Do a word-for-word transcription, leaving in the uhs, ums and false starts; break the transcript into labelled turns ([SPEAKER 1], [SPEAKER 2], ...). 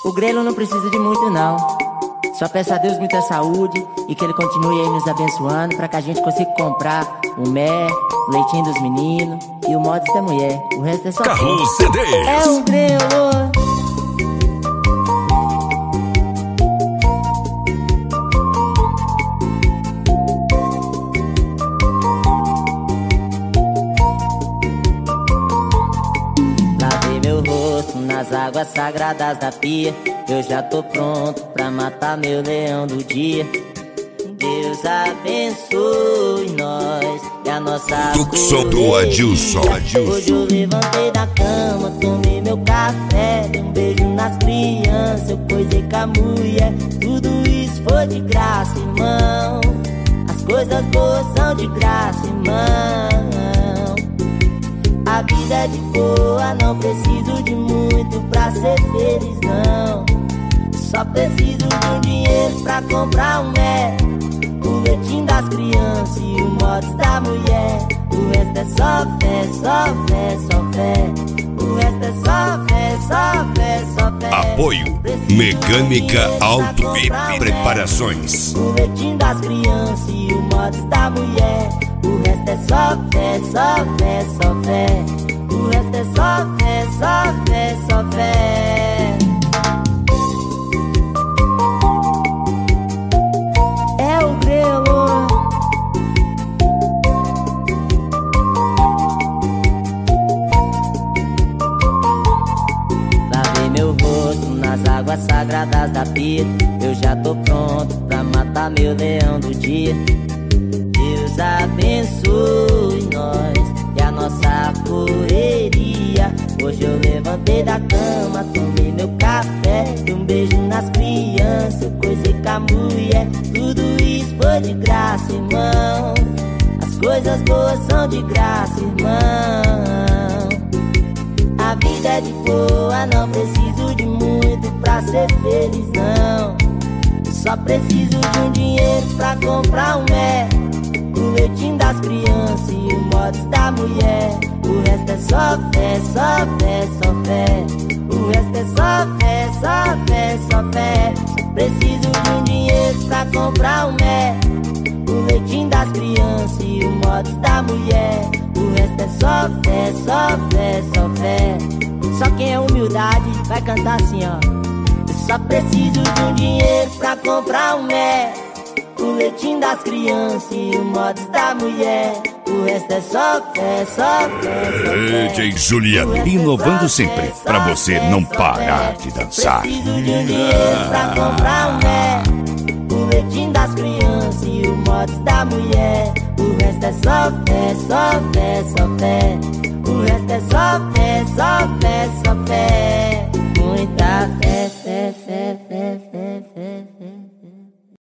[SPEAKER 1] O grelo não precisa de muito não. Só peço a Deus muita saúde e que Ele continue aí nos abençoando, pra que a gente consiga comprar o mé, o leitinho dos meninos e o mods da mulher. O resto é só
[SPEAKER 2] Carlos C Ds.
[SPEAKER 1] É um grelo. Lavei meu rosto nas águas sagradas da pia. Eu já tô pronto pra matar meu leão do dia. Deus abençoe nós e a nossa
[SPEAKER 2] Tuxo do Adilson.
[SPEAKER 1] Hoje eu levantei da cama, tomei meu café, dei um beijo nas crianças, eu coisei com a mulher. Tudo isso foi de graça, irmão. As coisas boas são de graça, irmão. A vida é de boa, não preciso de muito pra ser feliz, não. Só preciso de um dinheiro pra comprar um mé, o leitinho das crianças e o mods da mulher. O resto é só fé, só fé, só fé. O resto é só fé, só fé, só fé.
[SPEAKER 2] Apoio Mecânica Auto V I P Preparações.
[SPEAKER 1] O leitinho das crianças e o mods da mulher. O resto é só fé, só fé, só fé. O resto é só fé, só fé, só fé. É o grelo. Lavei meu rosto nas águas sagradas da pia. Eu já tô pronto pra matar meu leão do dia. Deus abençoe nós e a nossa correria. Hoje eu levantei da cama, tomei meu café, dei um beijo nas crianças, eu coisei com a mulher. Tudo isso foi de graça, irmão. As coisas boas são de graça, irmão. A vida é de boa, não preciso de muito pra ser feliz, não. Só preciso de um dinheiro pra comprar um mé, o leitinho das crianças e o mods da mulher. O resto é só fé, só fé, só fé. O resto é só fé, só fé, só fé. Só preciso de um dinheiro pra comprar um mé, o leitinho das crianças e o mods da mulher. O resto é só fé, só fé, só fé. Só quem é humildade vai cantar assim, ó. Eu só preciso de um dinheiro pra comprar um mé, o leitinho das crianças e o mods da mulher. O resto é só fé, só fé, só fé.
[SPEAKER 2] D J Juliano, inovando sempre pra você não parar de dançar.
[SPEAKER 1] Preciso de um dinheiro pra comprar um mé, o leitinho das crianças e o mods da mulher. O resto é só fé, só fé, só fé. O resto é só fé, só fé, só fé.